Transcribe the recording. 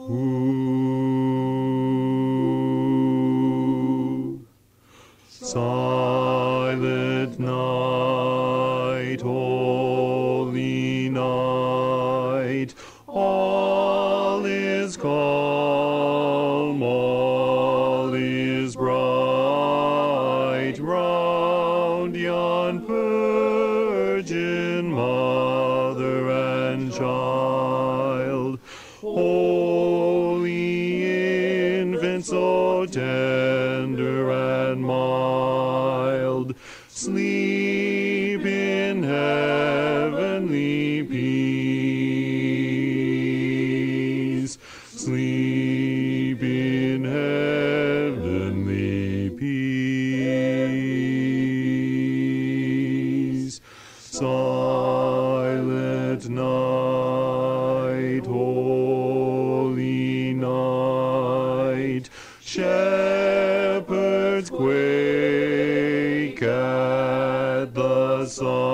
Ooh. Silent night, holy night, all is calm, all is bright, round yon virgin mother and child. Holy infant, so tender and mild, sleep in heavenly peace. Sleep in heavenly peace. Silent night, holy night, shepherds quake at the sound.